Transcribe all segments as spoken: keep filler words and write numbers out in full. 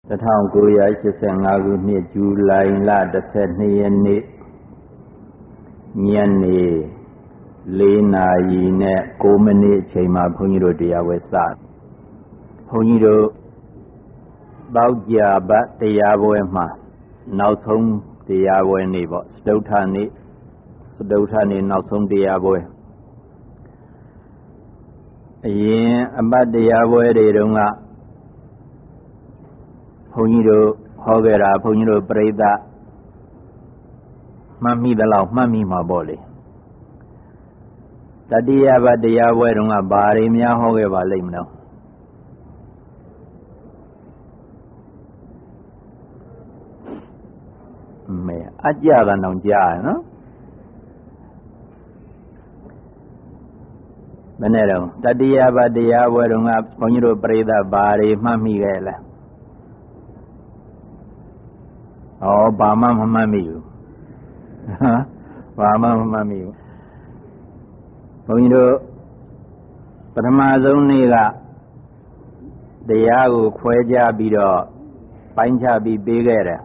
một nghìn chín trăm tám mươi lămနှစ်ဇူလိုင်လတစ်ဆယ့်နှစ်ရက်နေ့ညနေလေးနာရီနဲ့ကိုးမိနစ်အချိန်မှာဘုန်းကြီးတို့တရားဝဲစဘုန်းကြီးတို့တောက်ကြပတ်တရားပွဲမှာနောက်ဆုံးတရားပွဲနေ့ပေါ့စတုထနေ့စတုထနေ့နောက်ဆုံးတရားပွဲအရင်အပတ်တရားပွဲတွေတုန်းကဘုန်းကြီးတို့ဟောခဲ့တာဘုန်းကြီးတို့ပြိဿမှတ်မိသလောက်မှတ်မိမှာပေါ့လေတတိယပတ်တရားပွဲတုန်းကဘာတွေများဟောခဲ့ပါလိမ့်မလို့မဲအကြကတော့ကြားရနော်မနေ့တော့တတိယပတ်တရားပွဲတုန်းကဘုန်းကြီးတို့ပြိဿဘာတွေမှတ်မိခဲ့လဲဩဘာမှမမှတ်မိဘူးဘာမှမမှတ်မိဘူးဘုန်းကြီးတို့ပထမဆုံးနေ့ကတရားကိုခွဲခြားပြီးတော့ပိုင်းခြားပြီးပေးခဲ့တယ်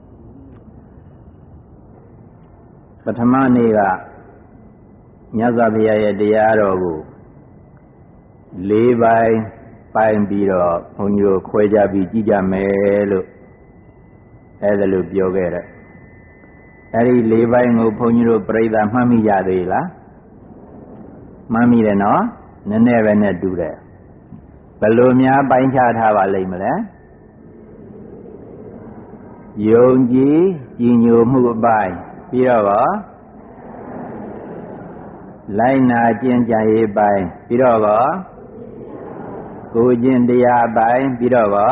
ပထမနေ့ကမြတ်စွာဘုရားရဲ့တရားတော်ကိုလေးပိုင်းပိုင်းပြီးတော့ဘုန်းကြီးတို့ခွဲခြားပြီးကြည့်ကြမယ်လို့အဲ့ဒါလို့ပြောခဲ့တယ်အဲ့ဒီလေးပိုင်းကိုဘုန်းကြီးတို့ပြိဿမှတ်မိကြသေးလားမှတ်မိတယ်နော်နည်းနည်းပဲနဲ့တူတယ်ဘယ်လိုများပိုင်းခြားထားပါလိမ့်မလဲယုံကြည်ကြည်ညိုမှုအပိုင်းပြီးတော့ဗောလိုက်နာကျင့်ကြံရေးပိုင်းပြီးတော့ဗောကိုကျင့်တရားပိုင်းပြီးတော့ဗော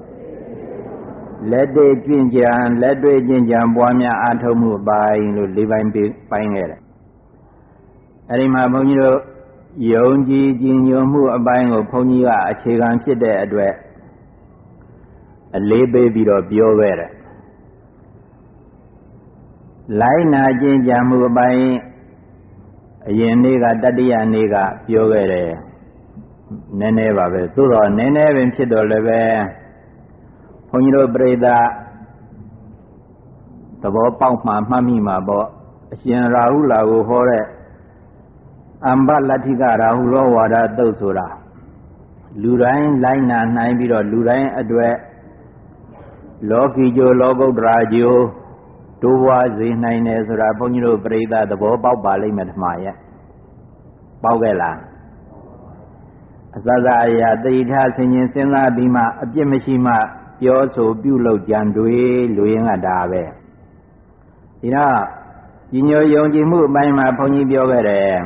လက်တွေ့ကျင့်ကြံလက်တွေ့ကျင့်ကြံပွားများအားထုတ်မှုပိုင်းလို့လေးပိုင်းပိုင်းခဲ့တယ်အဲ့ဒီမှာဘုန်းကြီးတို့ယုံကြည်ကြည်ညိုမှုအပိုင်းကိုဘုန်းကြီးကအခြေခံဖြစ်တဲ့အတွက်အလေးပေးပြီးတော့ပြောခဲ့တယ်လိုက်နာကျင့်ကြံမှုအပိုင်းအရင်နေ့ကတတိယနေ့ကပြောခဲ့တယ်နည်းနည်းပါပဲသို့တော့နည်းနည်းပင်ဖြစ်တော့လည်းပဲဘုန်းကြီးတို့ပြိဿသဘောပေါက်မှမှတ်မိမှာပေါ့အရှင်ရာဟုလာကိုဟောတဲ့အမ္ဘလတ္ထိကရာဟုရောဝါဒသုတ်ဆိုတာလူတိုင်းလိုက်နာနိုင်ပြီးတော့လူတိုင်းအတွက်လောကီကျိုးလောကုတ္တရာကျိုးတိုးပွားစေနိုင်တယ်ဆိုတာဘုန်းကြီးတို့ပြိဿသဘောပေါက်ပါလိမ့်မယ်ဓမ္မရဲ့ပေါက်ခဲ့လားအစစအရာတိဋ္ဌဆင်ញင်စဉ်းစားပြီးမှအပြစ်မရှိမှပြောဆိုပြုလုပ်ကြံတွေလူရင်းကဒါပဲဒီတော့ညီညွတ်ယုံကြည်မှုအပိုင်းမှာဘုန်းကြီးပြောခဲ့တယ်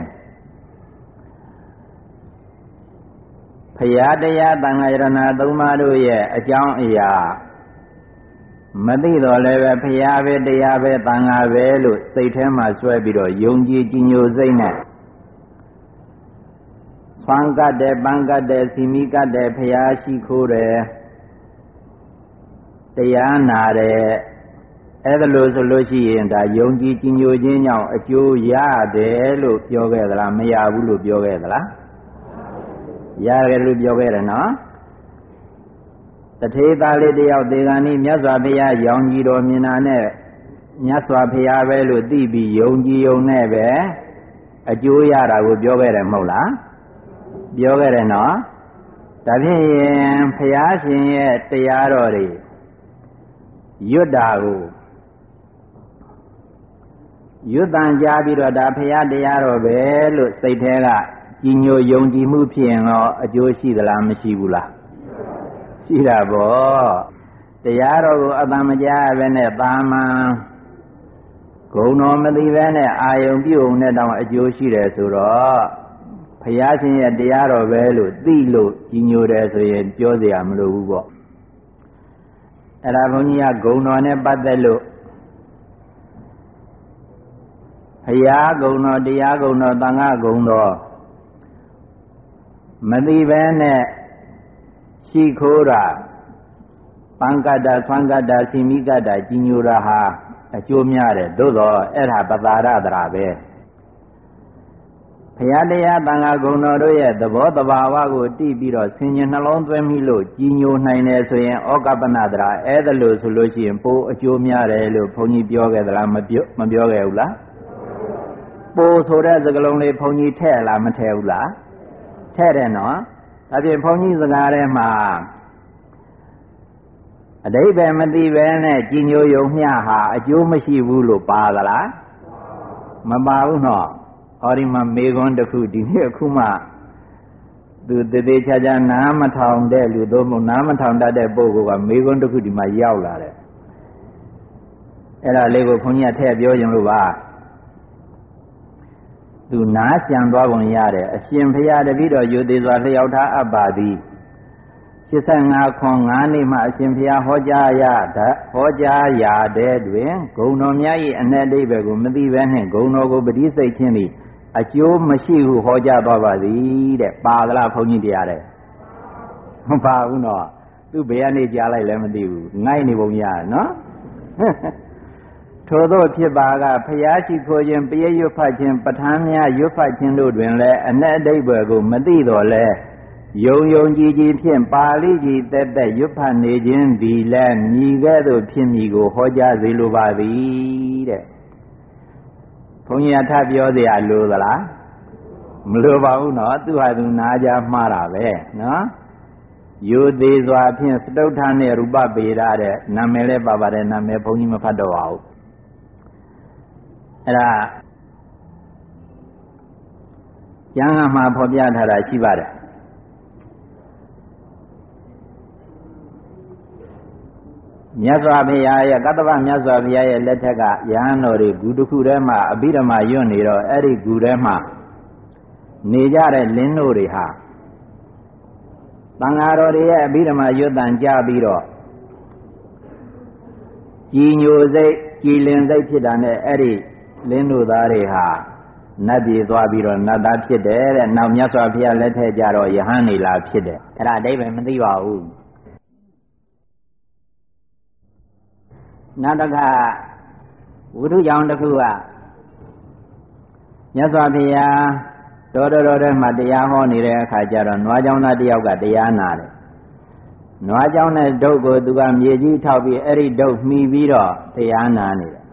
ဖရာတရားသံဃာယရဏသုံးပါးတို့ရဲ့အကြောင်းအရာမသိတော့လည်းပဲဖရာပဲတရားပဲသံဃာပဲလို့စိတ်ထဲမှာဆွဲပြီးတော့ယုံကြည်ကြည်ညိုစိတ်နဲ့ဆွမ်းကတ်တယ်ပန်းကတ်တယ်စီမီကတ်တယ်ဖရာရှိခိုးတယ်တရားနာတယ်အဲ့ဒါလို့ဆိုလို့ရှိရင်ဒါယုံကြည်ကြည်ညိုခြင်းကြောင့်အကျိုးရတယ်လို့ပြောခဲ့သလားမရဘူးလို့ပြောခဲ့သလားရတယ်လို့ပြောခဲ့တယ်နော်တထေသားလေးတယောက်ဒေဂန်ဤမြတ်စွာဘုရားရောင်ကြီးတော်မြင်တာနဲ့မြတ်စွာဘုရားပဲလို့သိပြီးယုံကြည်ယုံနဲ့ပဲအကျိုးရတာကိုပြောခဲ့တယ်မဟုတ်လားပြောခဲ့တယ်နော်ဒါဖြင့်ရင်ဘုရားရှင်ရဲ့တရားတော်တွေရွတ်တာကိုရွတ်တန်ကြားပြီးတော့ဒါဘုရားတရားတော်ပဲလို့စိတ်ထဲကကြည်ညိုယုံကြည်မှုဖြစ်ရင်တော့အကျိုးရှိသလားမရှိဘူးလားရှိတာပေါ့တရားတော်ကိုအတန်မကြားပဲနဲ့သာမန်ဂုဏ်တော်မသိပဲနဲ့အာယုံပြုံနဲ့တောင်အကျိုးရှိတယ်ဆိုတော့ဘုရားရှင်ရဲ့တရားတော်ပဲလို့သိလို့ကြည်ညိုတယ်ဆိုရင်ပြောเสียမလိုဘူးပေါ့အဲ့ဒါဘုန်းကြီးကဂုဏ်တော်နဲ့ပတ်သက်လို့ဘုရားဂုဏ်တော်တရားဂုဏ်တော်သံဃာဂုဏ်တော်မသိပဲနဲ့ရှိခိုးတာပံကတ္တဆွမ်းကတ္တစီမိကတ္တကြီးညိုတာဟာအကျိုးများတယ်သို့တော့အဲ့ဒါပတာရတရာပဲဘရားတရားတန်ခါဂုဏ်တော်တို့ရဲ့သဘောတဘာဝကိုတိပြီးတော့ဆင်ញင်နှလုံးသွင်းမိလို့ကြီးညိုနိုင်တယ်ဆိုရင်ဩကပ္ပနတရာအဲ့ဒါလို့ဆိုလို့ရှိရင်ပိုးအကျိုးများတယ်လို့ဘုန်းကြီးပြောခဲ့သလားမပြောမပြောခဲ့ဘူးလားပိုးဆိုတဲ့စကားလုံးလေးဘုန်းကြီးထည့်လားမထည့်ဘူးလားထည့်တယ်နော်ဒါဖြင့်ဘုန်းကြီးစကားထဲမှာအတိပ္ပယ်မသိပဲနဲ့ကြီးညိုယုံမျှဟာအကျိုးမရှိဘူးလို့ပါသလားမပါဘူးနော်ဟောဒီမှာမေခွန်းတစ်ခုဒီနေ့အခုမှသူတသေးချာချာနားမထောင်တဲ့လူတို့မို့နားမထောင်တတ်တဲ့ပုဂ္ဂိုလ်ကမေခွန်းတစ်ခုဒီမှာရောက်လာတယ်အဲ့ဒါလေးကိုခွန်ကြီးကထည့်ပြောရင်လို့ပါသူနားရှံသွားပုံရတယ်အရှင်ဘုရားတပည့်တော်ယူသေးစွာလျှောက်ထားအပ်ပါသည်ရှစ်ဆယ့်ငါခွန်ငါးနှစ်မှအရှင်ဘုရားဟောကြားရဟောကြားရာတဲ့တွင်ဂုဏ်တော်များ၏အ내အဓိပ္ပာယ်ကိုမသိဘဲနှင့်ဂုဏ်တော်ကိုပဋိစိတ်ခြင်းသည်အကျိုးမရှိဟုဟောကြားသွားပါသည်တဲ့ပါသလားဘုန်းကြီးတရားတဲ့မပါဘူးနော်သူဘယ်ကနေကြားလိုက်လဲမသိဘူးငိုက်နေပုံရနော်ထို့သောဖြစ်ပါကဖျားရှိခိုးခြင်းပရိရွတ်ဖတ်ခြင်းပဋ္ဌာန်းများရွတ်ဖတ်ခြင်းတို့တွင်လည်းအ내အဓိပ္ပာယ်ကိုမသိတော့လဲယုံယုံကြည်ကြည်ဖြင့်ပါဠိကြီးတက်တက်ရွတ်ဖတ်နေခြင်းဒီလဲမြည်ကဲ့သို့ဖြစ်မည်ကိုဟောကြားစေလိုပါသည်တဲ့ဘုန်းကြီးကထပ်ပြောเสียလို့သလားမလိုပါဘူးနော်သူဟာသူနားကြမှားတာပဲနော်ယူသေးစွာဖြင့်စတုဋ္ဌာနဲ့ရူပပေရတဲ့နာမည်လည်းပါပါတယ်နာမည်ဘုန်းကြီးမဖတ်တော့ပါဘူးအဲ့ဒါကျမ်းဂန်မှာဖော်ပြထားတာရှိပါတယ်မြတ်စွာဘုရားရဲ့ကတ္တဗမြတ်စွာဘုရားရဲ့လက်ထက်ကယဟန်တော်တွေဂူတစ်ခုထဲမှာအဘိဓမ္မာယွတ်နေတော့အဲ့ဒီဂူထဲမှာနေကြတဲ့လင်းတို့တွေဟာတန်ဃာတော်တွေရဲ့အဘိဓမ္မာယွတ်တန်ကြပြီးတော့ကြည်ညိုစိတ်ကြည်လင်စိတ်ဖြစ်တာနဲ့အဲ့ဒီလင်းတို့သားတွေဟာနတ်ပြည်သွားပြီးတော့နတ်သားဖြစ်တယ်တဲ့နောက်မြတ်စွာဘုရားလက်ထက်ကြတော့ယဟန်နေလာဖြစ်တယ်အဲ့ဒါအဓိပ္ပာယ်မသိပါဘူးနောက်တစ်ခါဝိထုကြောင့်တစ်ခုကမြတ်စွာဘုရားတော်တော်တော်ထဲမှာတရားဟောနေတဲ့အခါကျတော့နွားကြောင့်သားတယောက်ကတရားနာတယ်နွားကြောင့်တဲ့ဒုတ်ကိုသူကမြေကြီးထောက်ပြီးအဲ့ဒီဒုတ်မှီပြီးတော့တရားနာနေတယ်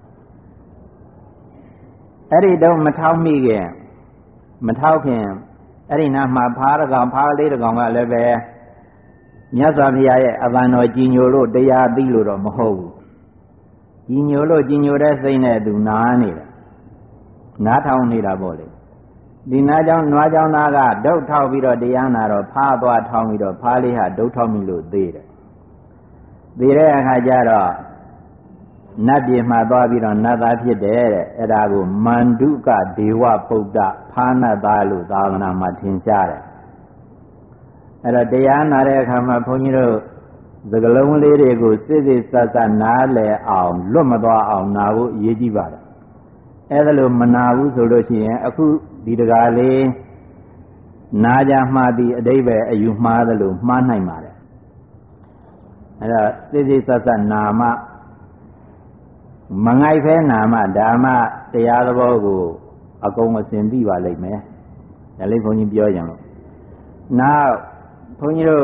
အဲ့ဒီဒုတ်မထောက်မိခင်မထောက်ခင်အဲ့ဒီနားမှာဖားတကောင်ဖားလေးတကောင်ကလည်းပဲမြတ်စွာဘုရားရဲ့အပန်းတော်ကြည်ညိုလို့တရားသိလို့တော့မဟုတ်ဘူးကြည်ညိုလို့ကြည်ညိုတဲ့စိတ်နဲ့သူနားနေတာနားထောင်နေတာပေါ့လေဒီနားကြောင့်နွားကြောင့်သားကဒုတ်ထောက်ပြီးတော့တရားနာတော့ဖားသွားထောင်းပြီးတော့ဖားလေးဟာဒုတ်ထောက်မိလို့သေးတယ်သေးတဲ့အခါကျတော့နတ်ပြည်မှာသွားပြီးတော့နတ်သားဖြစ်တယ်တဲ့အဲ့ဒါကိုမန္တုကဒေဝပုဒ္ဒဖားနတ်သားလို့သာသနာမှာထင်ရှားတယ်အဲ့တော့တရားနာတဲ့အခါမှာဘုန်းကြီးတို့စကလုံးလေးတွေကိုစစ်စစ်ဆက်ဆက်နားလည်အောင်လွတ်မသွားအောင်နာဖို့အရေးကြီးပါတယ်အဲ့ဒါလို့မနာဘူးဆိုလို့ရှိရင်အခုဒီတကားလေးနာကြမှားပြီးအတိပ္ပယ်အယူမှားတယ်လို့မှားနိုင်ပါတယ်အဲ့တော့စစ်စစ်ဆက်ဆက်နာမမငိုက်ဖဲနာမဓမ္မတရားသဘောကိုအကုန်အစင်သိပါလိမ့်မယ်ဒါလေးဘုန်းကြီးပြောကြလို့နောက်ဘုန်းကြီးတို့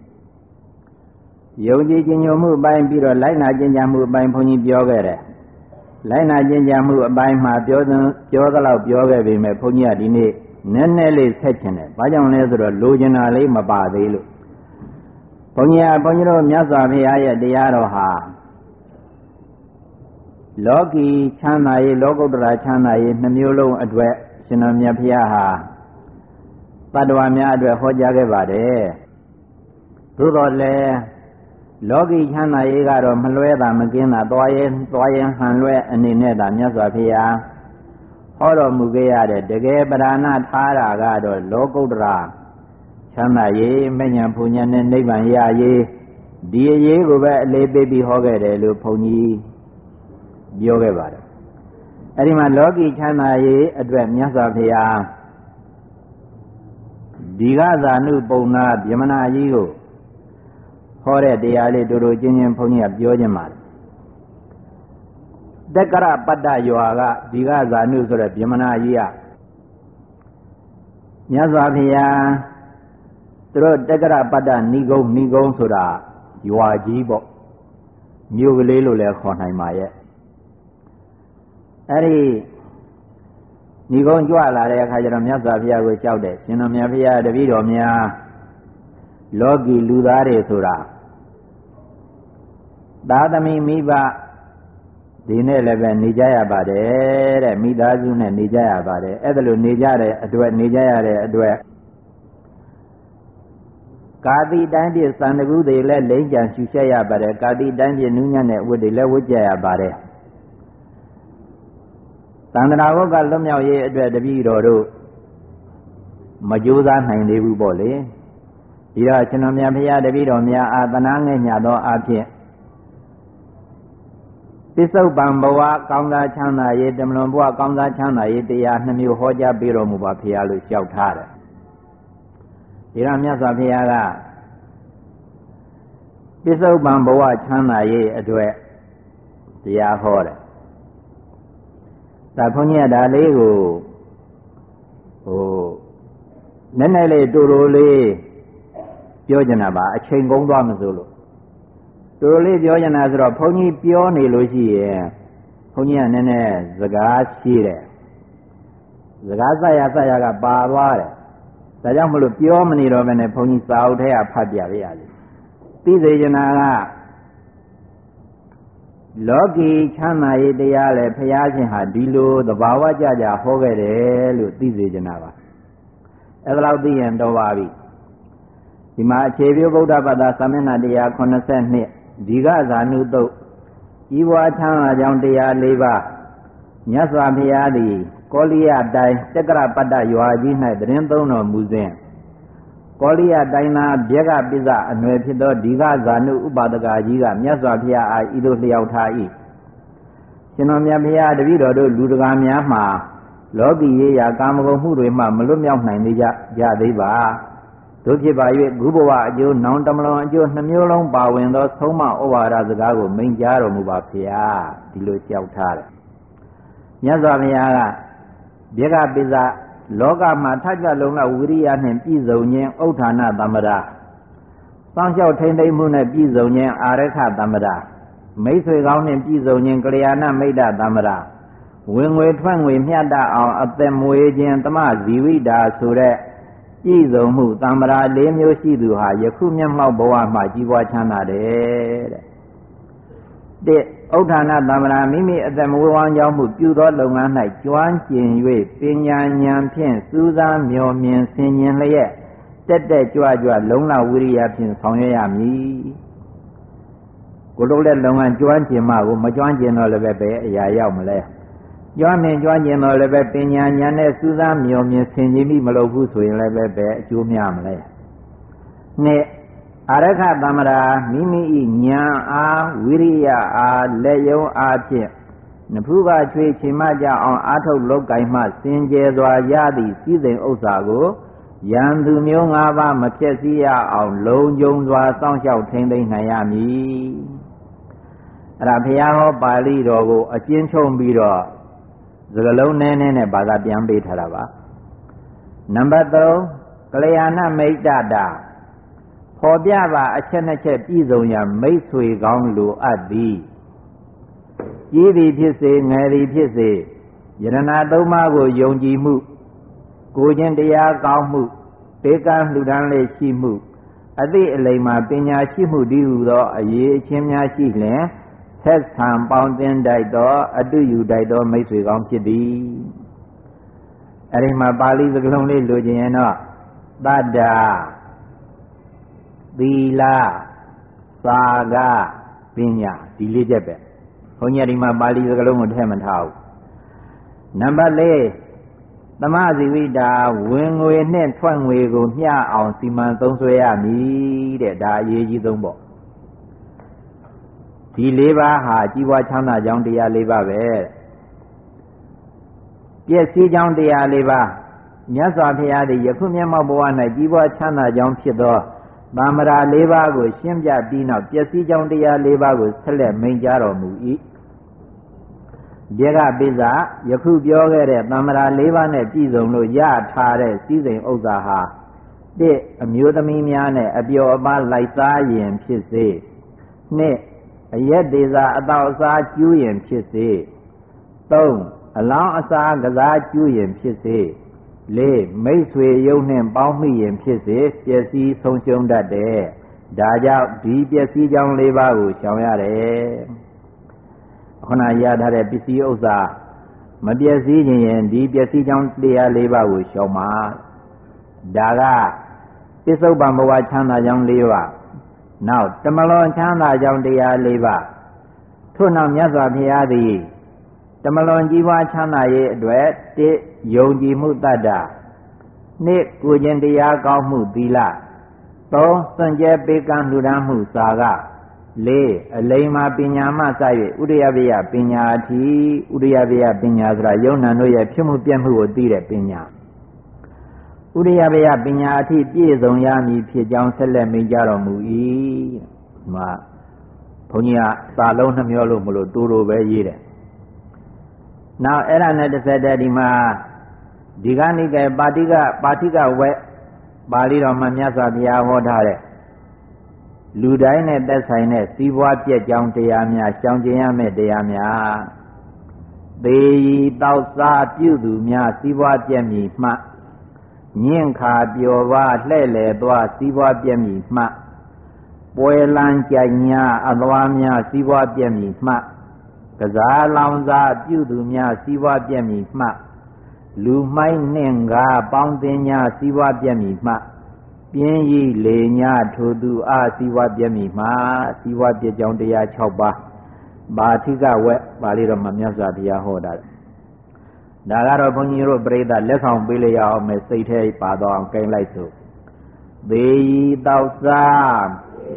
ယုံကြည်ခြင်းညိုမှုအပိုင်းပြီးတော့လိုက်နာကျင့်ကြံမှုအပိုင်းဘုန်းကြီးပြောခဲ့တယ်လိုက်နာကျင့်ကြံမှုအပိုင်းမှာပြောသပြောသလောက်ပြောခဲ့ပေမဲ့ဘုန်းကြီးကဒီနေ့နည်းနည်းလေးဆက်ချင်တယ်ဘာကြောင့်လဲဆိုတော့လိုချင်တာလေးမပါသေးလို့ဘုန်းကြီးကဘုန်းကြီးတို့မြတ်စွာဘုရားရဲ့တရားတော်ဟာလောကီချမ်းသာရေးလောကုတ္တရာချမ်းသာရေးနှမျိုးလုံးအတွက်ရှင်တော်မြတ်ဘုရားဟာတတ္တဝါများအတွက်ဟောကြားခဲ့ပါတယ်သို့တော်လည်းလောကီချမ်းသာရေးကတော့မလွဲတာမကင်းတာသွားရင်သွားရင်ဟန်လွဲအနေနဲ့သာမြတ်စွာဘုရားဟောတော်မူခဲ့ရတဲ့တကယ်ပဓာနထားတာကတော့လောကုတ္တရာချမ်းသာရေးမဉ္ဇဉ်ဘုံဉာဏ်နဲ့နိဗ္ဗာန်ရရေးဒီအရေးကိုပဲအလေးပေးပြီးဟောခဲ့တယ်လို့ဘုန်းကြီးပြောခဲ့ပါတယ်အဲ့ဒီမှာလောကီချမ်းသာရေးအတွက်မြတ်စွာဘုရားဒီကသာနုပုံနာဗြဟ္မဏကြီးကိုဟောတဲ့တရားလေးတို့တို့ချင်းချင်းဘုန်းကြီးကပြောခြင်းပါတယ်တက္ကရပတ္တရွာကဒီကဇာနုဆိုတဲ့ဗြဟ္မဏကြီးကမြတ်စွာဘုရားသူတို့တက္ကရာပတ္တဏီကုန်းဏီကုန်းဆိုတာရွာကြီးပေါ့မြို့ကလေးလို့လည်းခေါ်နိုင်ပါရဲ့အဲ့ဒီဏီကုန်းကြွလာတဲ့အခါကျတော့မြတ်စွာဘုရားကိုကြောက်တယ်ရှင်တော်မြတ်ဘုရားတပည့်တော်များလောကီလူသားတွေဆိုတာသာသမီမိဘဒီနဲ့လည်းပဲနေကြရပါတယ်တဲ့မိသားစုနဲ့နေကြရပါတယ်အဲ့ဒါလိုနေကြတဲ့အတွက်နေကြရတဲ့အတွက်ကာတိတိုင်းပြစံတကူတွေလည်းလိမ့်ကြံရှူရှက်ရပါတယ်ကာတိတိုင်းပြနူးညံ့တဲ့ဝတ်တွေလည်းဝတ်ကြရပါတယ်သန္တရာဝတ်ကလွတ်မြောက်ရေးအတွက်တပည့်တော်တို့မကြိုးစားနိုင်သေးဘူးပေါ့လေဒီတော့ရှင်တော်မြတ်ဘုရားတပည့်တော်များအာသနာငဲ့ညသောအဖြစ်ပစ္စုပန်ဘဝကောင်းစားချမ်းသာရေးတမလွန်ဘဝကောင်းစားချမ်းသာရေးတရားနှမျိုးဟောကြားပေးတော်မူပါဘုရားလို့ကြောက်ထားတယ်ဒီတော့မြတ်စွာဘုရားကပစ္စုပန်ဘဝချမ်းသာရေးအတွက်တရားဟောတယ်ဒါခွန်ကြီးကဒါလေးကိုဟိုနည်းနည်းလေးတူတူလေးပြောချင်တာပါအချိန်ကုန်သွားမစိုးလို့တူတူလေးပြောချင်တာဆိုတော့ဘုန်းကြီးပြောနေလို့ရှိရင်ဘုန်းကြီးကနည်းနည်းစကားရှိတယ်စကားဆက်ရဆက်ရကပါသွားတယ်ဒါကြောင့်မလို့ပြောမနေတော့ဘဲနဲ့ဘုန်းကြီးစာအုပ်ထဲကဖတ်ပြရရစီသိစေချင်တာကလောကီချမ်းသာရေးတရားလဲဘုရားရှင်ဟာဒီလိုသဘာဝကြကြဟောခဲ့တယ်လို့သိစေချင်တာပါအဲ့ဒါလောက်သိရင်တော့ပါပြီဒီမှာအခြေပြုဗုဒ္ဓဘာသာသမဏတရားခုနှစ်ဆယ်နှစ်ဒီကဇာနုတုတ်ဤဘဝချမ်းသာကြောင်းတရား၄ပါးမြတ်စွာဘုရားသည်ကောလိယတိုင်းတက္ကရာပတ္တရွာကြီး၌တရင်သုံးတော်မူစဉ်ကောလိယတိုင်းသားဗျက်ကပိစအနွယ်ဖြစ်သောဒီကဇာနုဥပါဒကကြီးကမြတ်စွာဘုရားအားဤသို့လျှောက်ထား၏ရှင်တော်မြတ်ဘုရားတပည့်တော်တို့လူတကာများမှာလောကီရေးရာကာမဂုဏ်မှုတွေမှမလွတ်မြောက်နိုင်သေးကြကြသေးပါတို့ဖြစ်ပါ၍ဂုဘဝအကျိုးနောင်တမလွန်အကျိုးနှမျိုးလုံးပါဝင်သောဆုံးမဩဝါဒစကားကိုမိန့်ကြားတော်မူပါဖေဟာဒီလိုကြောက်ထားတယ်မြတ်စွာဘုရားကဗျကပိစလောကမှာထကြလုံးလောက်ဝိရိယနှင့်ပြည့်စုံခြင်းဥဋ္ဌာဏသမ္ပဒါစောင့်ရှောက်ထိမ့်သိမ့်မှုနဲ့ပြည့်စုံခြင်းအာရခသမ္ပဒါမိတ်ဆွေကောင်းနှင့်ပြည့်စုံခြင်းကလျာဏမိတ်တသမ္ပဒါဝင်ငွေထွက်ငွေမျှတအောင်အသက်မွေးခြင်းတမဇီဝိတာဆိုတဲ့ပြည့်စုံမှုသံ္ဍရာ၄မျိုးရှိသူဟာယခုမျက်မှောက်ဘဝမှာကြီးပွားချမ်းသာတယ်တဲ့ ဥဋ္ဌာဏသမ္မာမိမိအသက်မွေးဝမ်းကြောင်းမှုပြုသောလုပ်ငန်း၌ကျွမ်းကျင်၍ပညာဉာဏ်ဖြင့်စူးစမ်းမျှော်မြင်ဆင်ခြင်လျက်တက်တက်ကြွကြွလုံလဝိရိယဖြင့်ဆောင်ရွက်ရမည်ကိုလုပ်တဲ့လုပ်ငန်းကျွမ်းကျင်မှကိုမကျွမ်းကျင်တော့လည်းပဲအရာရောက်မလဲကျွမ်းမြင်ကျွမ်းကျင်တော့လည်းပဲပညာဉာဏ်နဲ့စူးစမ်းမျှော်မြင်ဆင်ခြင်ပြီးမလုပ်ဘူးဆိုရင်လည်းပဲအကျိုးများမလဲနှစ်အရခသမ္မာမိမိ၏ဉာဏ်အားဝိရိယအားလက်ယုံအားဖြင့်နဖူးကချွေချင်မကြအောင်အာထုတ်လောက်ကင်မှစင်ကြယ်စွာရသည့်စည်းစိမ်ဥစ္စာကိုယံသူမျိုး၅ပါးမဖြစ်စည်းရအောင်လုံခြုံစွာစောင့်ရှောက်ထိန်းသိမ်းနိုင်ရမည်အဲ့ဒါဘုရားဟောပါဠိတော်ကိုအကျဉ်းချုပ်ပြီးတော့စကားလုံးနည်းနည်းနဲ့ဘာသာပြန်ပေးထားတာပါနံပါတ်သုံးကလျာဏမိတ်တတာဖော်ပြပါအချက်နှစ်ချက်ပြည့်စုံရမိတ်ဆွေကောင်းလိုအပ်သည်ကြီးသည်ဖြစ်စေငယ်သည်ဖြစ်စေယရဏသုံးပါးကိုယုံကြည်မှုကိုခြင်းတရားကောင်းမှုပေကံလှူဒန်းလေးရှိမှုအသိအလိမ္မာပညာရှိမှုဒီဟုသောအရေးအချင်းများရှိလျင်ဆက်ဆံပေါင်းတင်တိုက်သောအတုယူတိုက်သောမိတ်ဆွေကောင်းဖြစ်သည်အဲဒီမှာပါဠိစကားလုံးလေးလိုချင်ရင်တော့တတ္တာသီလသာဂပညာဒီလေးချက်ပဲဘုန်းကြီးဒီမှာပါဠိစကားလုံးကိုထည့်မထားဘူးနံပါတ်လေးသမဇီဝိတာဝင်ငွေနဲ့ထွက်ငွေကိုမျှအောင်စီမံသုံးစွဲရမည်တဲ့ဒါအရေးကြီးဆုံးပေါ့ဒီလေးပါးဟာကြီးပွားချမ်းသာကြောင်းတရားလေးပါပဲပြည့်စည်ကြောင်းတရားလေးပါမြတ်စွာဘုရားသည်ယခုမျက်မှောက်ဘဝ၌ကြီးပွားချမ်းသာကြောင်းဖြစ်သောသံဃာလေးပါးကိုရှင်းပြပြီးနောက်ပြည့်စည်ကြောင်းတရားလေးပါးကိုဆက်လက်မိန့်ကြားတော်မူ၏ဒီကပိစ္ဆာယခုပြောခဲ့တဲ့သံဃာ၄ပါးနဲ့ပြည်စုံလို့ရထားတဲ့စည်းစိမ်ဥစ္စာဟာတစ်အမျိုးသမီးများနဲ့အပျော်အပါလိုက်စားရင်ဖြစ်စေနှစ်အရက်ဒေသာအတောက်အစားကျူးရင်ဖြစ်စေသုံးအလောင်းအစားကစားကျူးရင်ဖြစ်စေလေးမိတ်ဆွေယုံနှင့်ပေါင်းမိရင်ဖြစ်စေပျက်စီးဆုံးရှုံးတတ်တယ်ဒါကြောင့်ဒီပျက်စီးကြောင်း၄ပါးကိုရှောင်ရတယ်ခုနရထားတဲ့ပစ္စည်းဥစ္စာမပျက်စီးခြင်းရင်ဒီပျက်စီးကြောင်းတရား၄ပါးကိုရှောင်ပါဒါကပစ္စုပန်ဘဝချမ်းသာကြောင်း၄ပါးနောက်တမလွန်ချမ်းသာကြောင်းတရား၄ပါးထို့နောက်မြတ်စွာဘုရားသည်တမလွန်ကြီးပွားချမ်းသာရေးအတွက်တစ်ယုံကြည်မှုတတ္တနှစ်ကိုခြင်းတရားကောင်းမှုသီလသုံးစွန့်ကြဲပေးကမ်းလှူဒါန်းမှုစာကလေးအလိမ္မာပညာမှစ၍ဥရိယပယပညာအထိဥရိယပယပညာဆိုတာယုံနာတို့ရဲ့ဖြစ်မှုပြည့်မှုကိုသိတဲ့ပညာဥရိယပယပညာအထိပြည့်စုံရမည်ဖြစ်ကြောင်းဆက်လက်မိန့်ကြတော်မူ၏ဒီမှာဘုန်းကြီးကစာလုံးနှမျောလို့မလို့တူတူပဲရေးတယ်နောက်အဲ့ဒါနဲ့တစ်ဆက်တည်းဒီမှာဒီကနေ့ကပါတိကပါတိကဝက်ပါဠိတော်မှာမြတ်စွာဘုရားဟောထားတဲ့လူတိုင်းနဲ့သက်ဆိုင်တဲ့စီးပွားပြည့်ကြောင်းတရားများရှောင်ကျဉ်ရမယ့်တရားများသေရီတောက်စားပြုသူများစီးပွားပြည့်မည်မှညင့်ခါပျော်ပါလှဲ့လေသွားစီးပွားပြည့်မည်မှပွဲလန်းကြိုင်ညာအသွားများစီးပွားပြည့်မည်မှကစားလောင်စားပြုသူများစီးပွားပြည့်မည်မှလူမိုက်နှင့်ကားပေါင်းတင်ညာစီးပွားပြည့်မည်မှပြင်းရီလေညာထိုသူအားစီးပွားပြည့်မည်မှစီးပွားပြည့်ကြောင်းတရား၆ပါးပါဠိကဝက်ပါဠိတော်မှာမြတ်စွာဘုရားဟောတာဒါကတော့ဘုန်းကြီးတို့ပြိဿလက်ဆောင်ပေးလျက်အောင်မယ်စိတ်ထဲပါတော့အောင်ကိန်းလိုက်စို့သေရီတောက်စား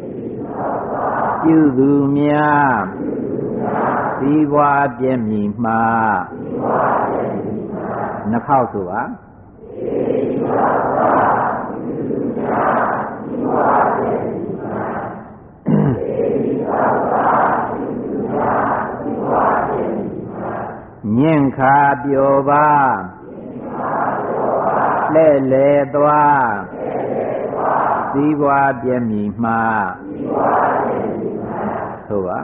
ပြုသူများစီးပွားပြည့်မည်မှနှစ်ခေါက်ဆိုပါညင့်ခါပျော်ပါလှဲ့လေသွားစီးပွားပြည့်မည်မှဆိုပါ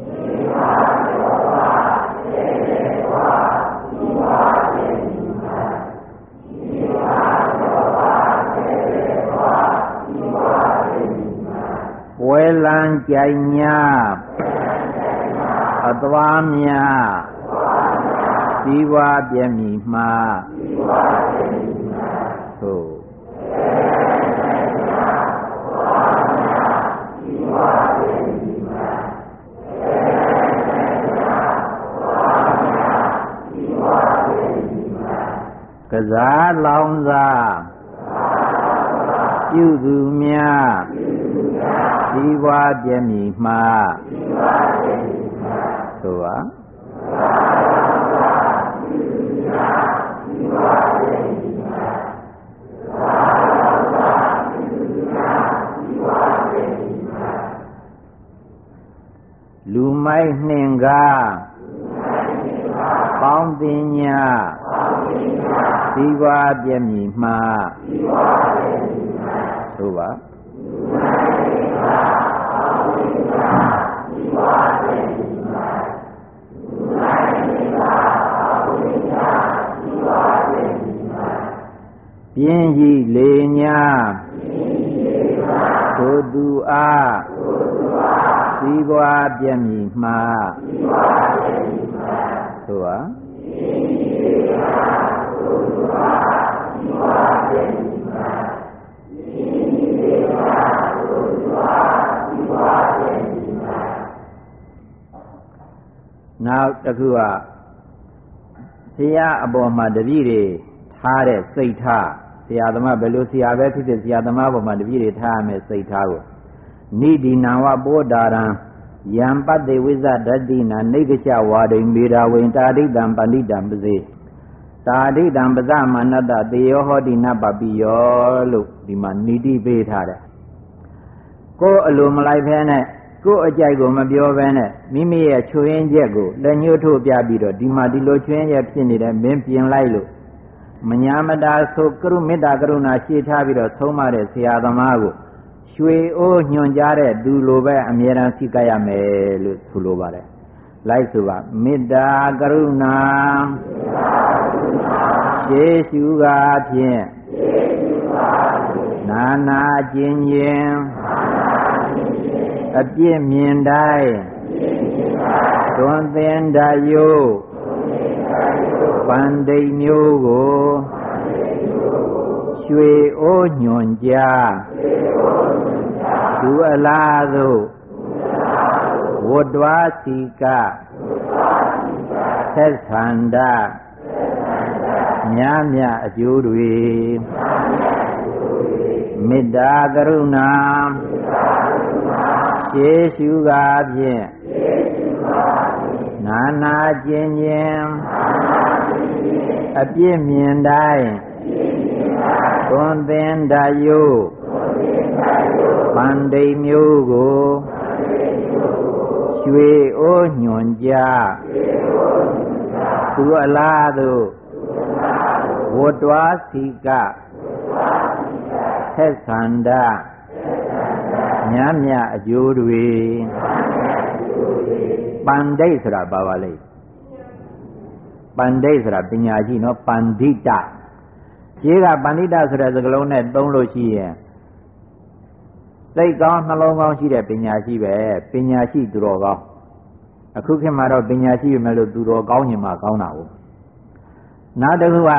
ဝဲလန်းကြိုင်ညာအသွားများစီးပွားပြည့်မည်မှသို့ကစားလောင်စားပြုသူများစီးပွားပြည့်မည်မှသို့ပါလူမိုက်နှင်ကားပေါင်းတင်ညာစီးပွားပြည့်မည်မှဆိုပါပြင်းကြီးလေညာသို့သူအားစီးပွားပြည့်မည်မှဆိုပါနောက်တစ်ခုကဆရာအပေါ်မှာတပည့်တွေထားတဲ့စိတ်ထားဆရာသမားဘယ်လိုဆရာပဲဖြစ်ဖြစ်ဆရာသမားပေါ်မှာတပည့်တွေထားရမယ်စိတ်ထားကိုနိဒီနာဝဘောဓာရံယံပတ္တိဝိဇ္ဇဒတ္တိနာနေကရှဝါဒိမေဓာဝိတာဒိတံပဏိတံပစေတာဒိတံပဇမနတတေယောဟောတိနပပိယောလို့ဒီမှာနိတိပေးထားတယ်ကိုယ်အလိုမလိုက်ဖဲနဲ့ကိုယ်အကြိုက်ကိုမပြောဘဲနဲ့မိမိရဲ့ချွေရင်းချက်ကိုလက်ညှိုးထိုးပြပြီးတော့ဒီမှာဒီလိုချွေရင်းချက်ဖြစ်နေတယ်မင်းပြင်လိုက်လို့မညာမတာဆိုကရုမေတ္တာကရုဏာရှေ့ထားပြီးတော့သုံးမတဲ့ဆရာသမားကိုရွှေအိုးညွှန်ကြားတဲ့သူလိုပဲအမြဲတမ်းစိတ်ကရမယ်လို့ဆိုလိုပါတယ်လိုက်ဆိုပါမေတ္တာကရုဏာရှေးရှုကားဖြင့်နာနာကျင်ခြင်းအပြစ်မြင်တိုင်းသွန်သင်တယုပန္တိတ်မျိုးကိုရွှေအိုးညွန်ကြားသူအလားသို့ဝတ္တဝါစီကသက်သန္တာမြားမြအကျိုးတွေမေတ္တာကရုဏာရှေးရှုကားဖြင့်နာနာကျင်ခြင်းအပြစ်မြင်တိုင်းသွန်သင်တယုပန္တိတ်မျိုးကိုရွှေအိုးညွန်ကြားသူအလားသို့ဝတ္တဝါစီကသက်သန္တာမြားမြအကျိုးတွေပန္တိတ်ဆိုတာပါပါလိမ့်ပန္တိတ်ဆိုတာပညာရှိနော်ပန္တိတခြေကပန္တိတဆိုတဲ့စကားလုံးနဲ့သုံးလို့ရှိရင်စိတ်ကောင်းနှလုံးကောင်းရှိတဲ့ပညာရှိပဲပညာရှိသူတော်ကောင်းအခုခေတ်မှာတော့ပညာရှိပြီမဲ့လို့သူတော်ကောင်းညင်မှာကောင်းတာကိုနောက်တစ်ခုက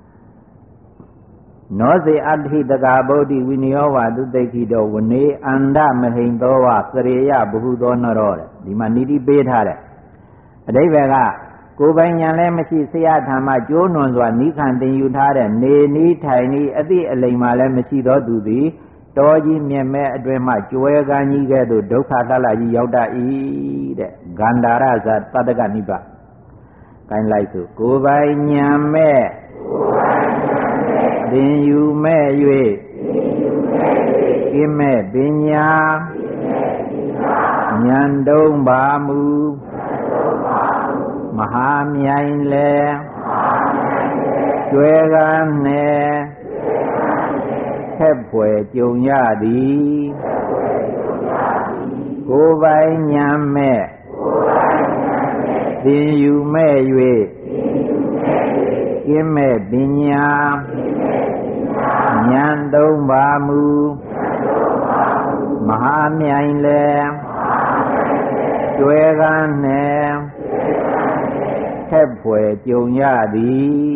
နောစေအတ္ထိတကာဗုဒ္ဓဝိနယောဝသုတိခိတောဝနေအန္တမဟိန်သောဝစရေယဘဟုသောနရောတဲ့ဒီမှာနိတိပေးထားတယ်အဓိပ္ပာယ်ကကိုယ်ပိုင်ဉာဏ်လည်းမရှိဆရာထာမကျိုးနွန်စွာနိခံတင်ယူထားတဲ့နေနီးထိုင်နီးအသည့်အလိမ်မှလည်းမရှိသောသူသည်တောကြီးမြက်မဲအတွင်မှကျွဲကန်းကြီးကဲ့သို့ဒုက္ခတလကြီးရောက်တတ်၏တဲ့ဂန္ဓာရဇတတ္တကနိဗ္ဗာန်ကိုင်းလိုက်ဆိုကိုယ်ပိုင်ဉာဏ်မဲ့သင်ယူမဲ့၍ကိမဲ့ပညာဉာဏ်တုံးပါမူမဟာမြိုင်လေကျွဲကန်းနဲ့ခက်ဖွယ်ကြုံရသည်ကိုယ်ပိုင်ဉာဏ်မဲ့သင်ယူမဲ့၍ကိမဲ့ပညာဉာဏ်သုံးပါမူမဟာမြိုင်လေကျွဲကန်းနဲ့ခက်ဖွယ်ကြုံရသည်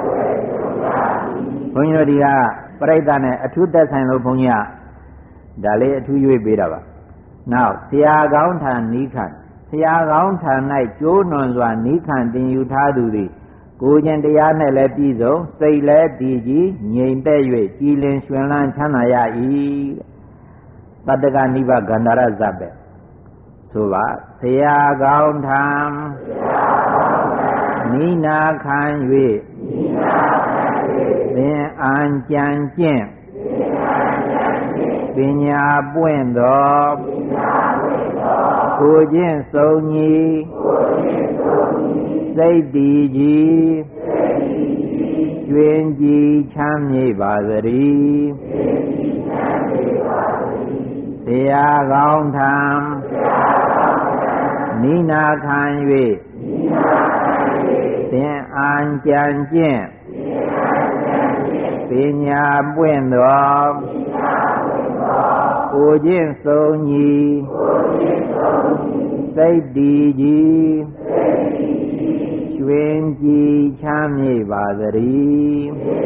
ဘုန်းကြီးတို့ဒီကပြိဿနဲ့အထူးသက်ဆိုင်လို့ဘုန်းကြီးကဒါလေးအထူးရွေးပေးတာပါနောက်ဆရာကောင်းထံနီးခံဆရာကောင်းထံ၌ကျိုးနွန်စွာနီးခံတင်ယူထားသူသည်ကိုယ်ကျင်တရားနဲ့လည်းပြည့်စုံစိတ်လည်းတည်ကြည်ငြိမ်သက်၍ကြည်လင်ရွှင်လန်းချမ်းသာရ၏တတ္တကနိဗ္ဗာန်ဂန္ဓာရဇတ်ပဲဆိုပါဆရာကောင်းထံနိနာခံ၍သင်အံကြံကျင့်ပညာပွင့်သောကိုယ်ချင်းစုံညီစိတ်တည်ကြည်ကျွင်ကြည်ချမ်းမြေ့ပါသတည်းဆရာကောင်းထံနိနာခံ၍သင်အံကြံကျင့်ပညာပွင့်သောကိုယ်ချင်းစုံညီစိတ်တည်ကြည်ကျွင်ကြည်ချမ်းမြေ့ပါသတည်း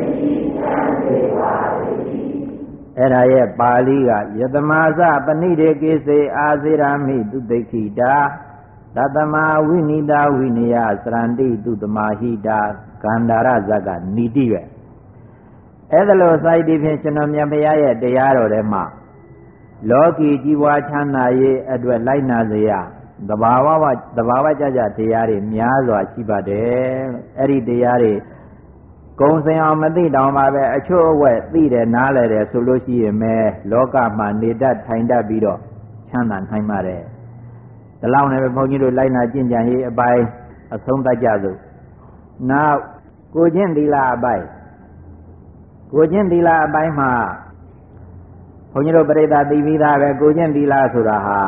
အဲ့ဒါရဲ့ပါဠိကယတမသပဏိတေကိစေအာစေရမိတုတိခိတာသတ္တမဝိနိတာဝိနယစရန္တိတုတမဟိတာဂန္ဓာရဇကနိတိပဲအဲ့ဒါလို့စိုက်တည်ဖြင့်ရှင်တော်မြတ်ဘုရားရဲ့တရားတော်ထဲမှာလောကီကြီးပွားချမ်းသာရေးအတွက်လိုက်နာစေရသဘာဝဝသဘာဝကြကြတရားတွေများစွာရှိပါတယ်အဲ့ဒီတရားတွေကုံစင်အောင်မသိတောင်ပါပဲအချို့အဝက်သိတယ်နားလည်တယ်ဆိုလို့ရှိရင်မဲလောကမှာနေတတ်ထိုင်တတ်ပြီးတော့ချမ်းသာနိုင်ပါတယ်ဒီလောက်နဲ့ပဲဘုန်းကြီးတို့လိုက်နာကျင့်ကြံရေးအပိုင်းအဆုံးသတ်ကြစို့နောက်ကိုချင်းသီလအပိုင်းကိုချင်းသီလအပိုင်းမှာဘုန်းကြီးတို့ပြိဿသိပြီးသားပဲကိုချင်းသီလဆိုတာဟာ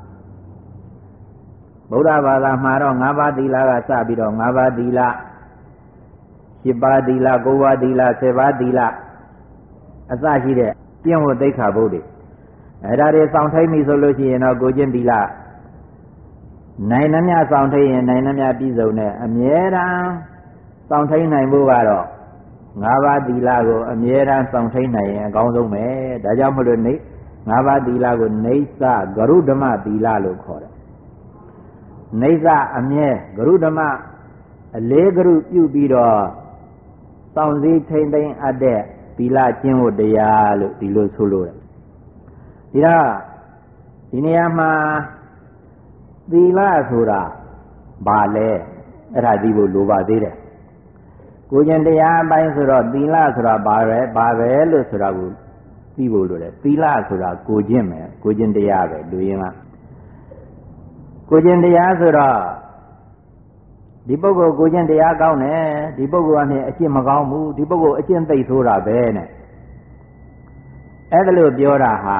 ဗုဒ္ဓဘာသာမှာတော့၅ပါးသီလကစပြီးတော့၅ပါးသီလ၈ပါးသီလ၉ပါးသီလ၁၀ပါးသီလအစရှိတဲ့ကျင့်ဝတ်သိက္ခာပုဒ်တွေအဲဒါတွေစောင့်ထိန်ပြီဆိုလို့ရှိရင်တော့ကိုချင်းသီလနိုင်နှမြစောင့်ထိန်ရင်နိုင်နှမြပြည့်စုံတဲ့အမြဲတမ်းစောင့်ထိန်နိုင်ဖို့ကတော့ငါးပါးသီလကိုအမြဲတမ်းစောင့်ထိန်နိုင်ရင်အကောင်းဆုံးပဲဒါကြောင့်မလို့နေငါးပါးသီလကိုနေသဂရုဓမ္မသီလလို့ခေါ်တယ်နေသအမြဲဂရုဓမ္မအလေးဂရုပြုပြီးတော့စောင့်စည်းထိန်သိမ်းအပ်တဲ့သီလကျင့်ဝတ်တရားလို့ဒီလိုဆိုလို့တယ်ဒါဒီနေရာမှာသီလဆိုတာဘာလဲအဲ့ဒါသိဖို့လိုပါသေးတယ်ကိုကျင့်တရားအပိုင်းဆိုတော့သီလဆိုတာဘာပဲဘာပဲလို့ဆိုတာကိုသိဖို့လိုတယ်သီလဆိုတာကိုကျင့်မယ်ကိုကျင့်တရားပဲလူရင်းကကိုကျင့်တရားဆိုတော့ဒီပုဂ္ဂိုလ်ကိုကျင့်တရားကောင်းတယ်ဒီပုဂ္ဂိုလ်ကနေအကျင့်မကောင်းဘူးဒီပုဂ္ဂိုလ်အကျင့်သိဆိုတာပဲနဲ့အဲ့ဒါလို့ပြောတာဟာ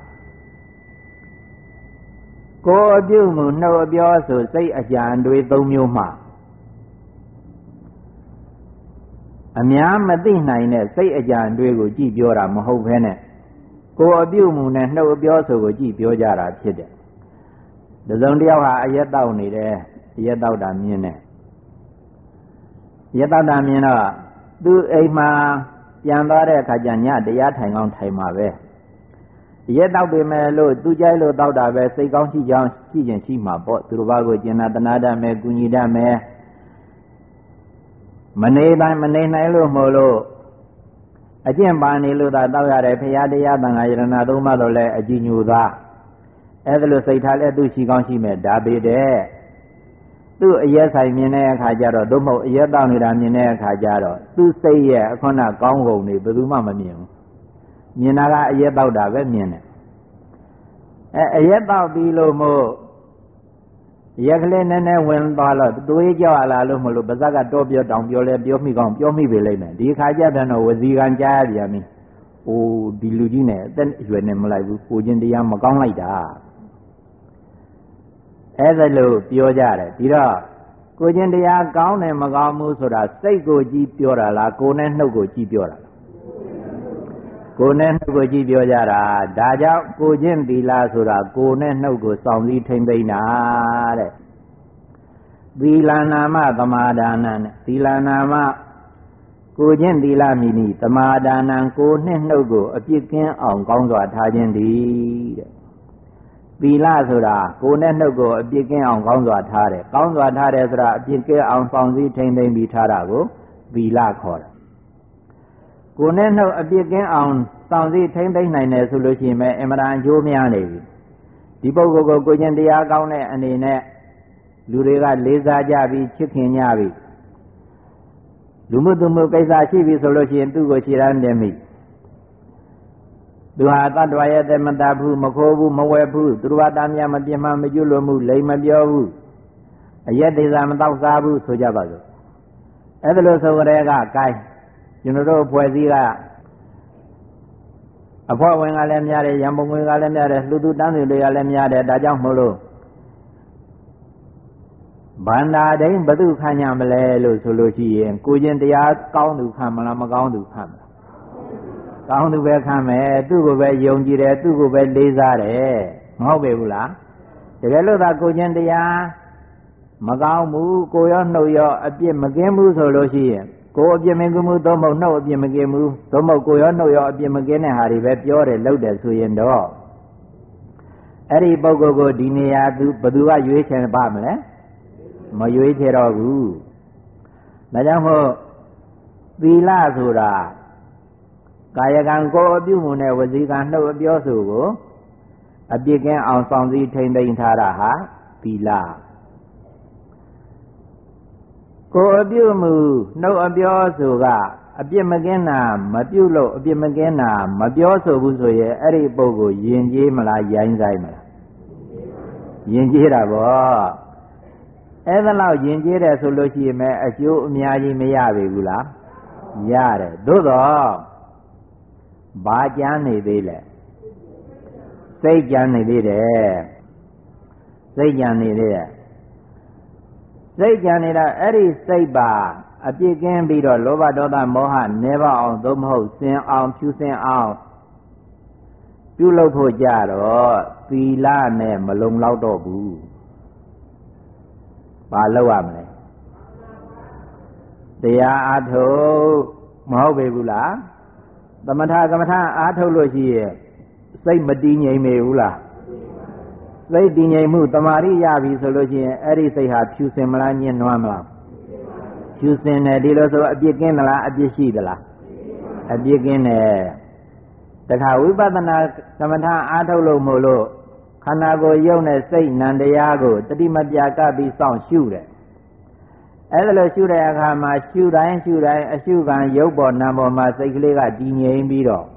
ကိုယ်အပြုမှုနှုတ်အပြောဆိုစိတ်အကြံတွေသုံးမျိုးမှအများမသိနိုင်တဲ့စိတ်အကြံတွေကိုကြည့်ပြောတာမဟုတ်ဘဲနဲ့ကိုယ်အပြုမှုနဲ့နှုတ်အပြောဆိုကိုကြည့်ပြောကြတာဖြစ်တယ်။တစုံတစ်ယောက်ဟာအရက်တောက်နေတယ်အရက်တောက်တာမြင်တယ်ရက်တောက်တာမြင်တော့သူ့အိမ်မှာပြန်သွားတဲ့အခါကျညတရားထိုင်ကောင်းထိုင်မှာပဲရက်တောက်ပေမဲ့လို့သူကြိုက်လို့တောက်တာပဲစိတ်ကောင်းရှိကြောင်းရှိခြင်းရှိမှာပေါ့သူတို့ဘာကိုကျင်နာတနာတတ်မယ်ကုညီတတ်မယ်မနေတိုင်းမနေနိုင်လို့မို့လို့အကျင့်ပါနေလို့သာတောက်ရတယ်ဖရာတရားသံဃာယရဏသုံးပါးတော့လဲအကြည်ညိုသားအဲ့ဒါလို့စိတ်ထားလဲသူရှိကောင်းရှိမယ်ဒါပေတဲ့သူ့အရက်ဆိုင်မြင်တဲ့အခါကျတော့သို့မဟုတ်အရက်တောက်နေတာမြင်တဲ့အခါကျတော့သူ့စိတ်ရဲ့အခုနကောင်းကုန်နေဘယ်သူမှမမြင်ဘူးမြင်တာကအရက်တောက်တာပဲမြင်တယ်အဲအရက်တောက်ပြီးလို့မို့ရက်ကလေးနည်းနည်းဝင်သွားလို့တွေးကြောက်လာလို့မလို့ပါဇက်ကတောပြောတောင်ပြောလဲပြောမိကောင်းပြောမိပေလိမ့်မယ်ဒီခါကျတော့ဝစီကံကြားရပြန်ပြီ။အိုးဒီလူကြီးနဲ့အသက်အရွယ်နဲ့မလိုက်ဘူးကိုချင်းတရားမကောင်းလိုက်တာအဲ့ဒါလို့ပြောကြတယ်ဒီတော့ကိုချင်းတရားကောင်းတယ်မကောင်းဘူးဆိုတာစိတ်ကိုကြည့်ပြောတာလားကိုယ်နဲ့နှုတ်ကိုကြည့်ပြောတာကိုယ်နဲ့နှုတ်ကိုကြည့်ပြောကြတာဒါကြောင့်ကိုချင်းသီလဆိုတာကိုယ်နဲ့နှုတ်ကိုစောင့်စည်းထိမ့်သိမ်းတာတဲ့သီလနာမသမာဒါနနဲ့သီလနာမကိုချင်းသီလမိနိသမာဒါနံကိုနှင့်နှုတ်ကိုအပြစ်ကင်းအောင်ကောင်းစွာထားခြင်းသည်တဲ့သီလဆိုတာကိုနဲ့နှုတ်ကိုအပြစ်ကင်းအောင်ကောင်းစွာထားတယ်ကောင်းစွာထားတယ်ဆိုတာအပြစ်ကင်းအောင်စောင့်စည်းထိမ့်သိမ်းပြီးထားတာကိုသီလခေါ်တယ်ကိုနဲ့နှုတ်အပြစ်ကင်းအောင်စောင့်စည်းထိမ့်သိမ်းနိုင်တယ်ဆိုလို့ရှိရင်ပဲအမှန်တန်အကျိုးများနေပြီဒီပုဂ္ဂိုလ်ကိုကိုကျင့်တရားကောင်းတဲ့အနေနဲ့လူတွေကလေးစားကြပြီးချစ်ခင်ကြပြီလူမှုသူမှုကိစ္စရှိပြီဆိုလို့ရှိရင်သူ့ကိုခြေရမ်းတင်မိသူဟာတတ္တဝါရဲ့တမတဘူးမခိုးဘူးမဝဲဘူးသူတို့ဟာတာမြမပြင်းမမကျွလွန်မှုလိမ်မပြောဘူးအရက်ဒေသာမတောက်စားဘူးဆိုကြပါစို့အဲ့ဒါလို့ဆိုကြတဲ့ကကိုင်းကျွန်တော်တို့ဖွဲ့စည်းကအဖွဲ့ဝင်ကလည်းများတယ်ရံပုံငွေကလည်းများတယ်လူသူတန်းသူတွေကလည်းများတယ်ဒါကြောင့်မို့လို့ဗန္ဒာဒိန်ဘသူခံရမလဲလို့ဆိုလို့ရှိရင်ကိုချင်းတရားကောင်းသူခံမလားမကောင်းသူခံမလားကောင်းသူပဲခံမယ်သူ့ကိုပဲယုံကြည်တယ်သူ့ကိုပဲလေးစားတယ်မဟုတ်ပေဘူးလားတကယ်လို့သာကိုချင်းတရားမကောင်းဘူးကိုရောနှုတ်ရောအပြစ်မကင်းဘူးဆိုလို့ရှိရင်ကိုအပြစ်မကင်းဘူးသို့မဟုတ်နှုတ်အပြစ်မကင်းဘူးသို့မဟုတ်ကိုရောနှုတ်ရောအပြစ်မကင်းတဲ့ဟာတွေပဲပြောတယ်လုပ်တယ်ဆိုရင်တော့အဲ့ဒီပုဂ္ဂိုလ်ကိုဒီနေရာသူဘသူကရွေးချယ်ပါမလဲမရွေးချယ်တော့ဘူးဒါကြောင့်မို့သီလဆိုတာကာယကံကိုအပြုမှုနဲ့ဝစီကံနှုတ်အပြောဆိုကိုအပြစ်ကင်းအောင်ဆောင်စည်းထိမ့်သိမ်းထားတာဟာသီလကိုအပြုမှုနှုတ်အပြောဆိုကအပြစ်မကင်းတာမပြုတ်လို့အပြစ်မကင်းတာမပြောဆိုဘူးဆိုရင်အဲ့ဒီပုဂ္ဂိုလ်ယဉ်ကျေးမလားရိုင်းဆိုင်မလားရင်ကျေးတာပေါ့အဲ့ဒါလောက်ရင်ကျေးတယ်ဆိုလို့ရှိရင်ပဲအကျိုးအများကြီးမရပြီဘူးလားရတယ်သို့တော့ဘာကြမ်းနေသေးလဲစိတ်ကြမ်းနေသေးတယ်စိတ်ကြမ်းနေသေးတယ်စိတ်ကြမ်းနေတာအဲ့ဒီစိတ်ပါအပြစ်ကင်းပြီးတော့လောဘဒေါသမောဟနေပါအောင်သို့မဟုတ်စင်အောင်ဖြူစင်အောင်ပြုလုပ်ဖို့ကြတော့သီလနဲ့မလုံလောက်တော့ဘူးဘာလုပ်ရမလဲတရားအားထုတ်မဟုတ်ပေဘူးလားသမထကမ္မထအားထုတ်လို့ရှိရဲ့စိတ်မတည်ငြိမ်မေဘူးလားစိတ်တည်ငြိမ်မှုတမာရိရပြီဆိုလို့ရှိရင်အဲ့ဒီစိတ်ဟာဖြူစင်မလားညှဉ်းနွမ်းမလားဖြူစင်တယ်ဒီလိုဆိုအပြစ်ကင်းသလားအပြစ်ရှိသလားအပြစ်ကင်းတယ်တခါဝိပဿနာသမထအားထုတ်လို့မို့လို့ခန္ဓာကိုယ်ယုံတဲ့စိတ်နံတရားကိုတတိမပြကပ်ပြီးစောင့်ရှုတယ်အဲ့ဒါလို့ရှုတဲ့အခါမှာရှုတိုင်းရှုတိုင်းအရှုခံရုပ်ပေါ်နာမ်ပေါ်မှာစိတ်ကလေးကတည်ငြိမ်ပြီးတော့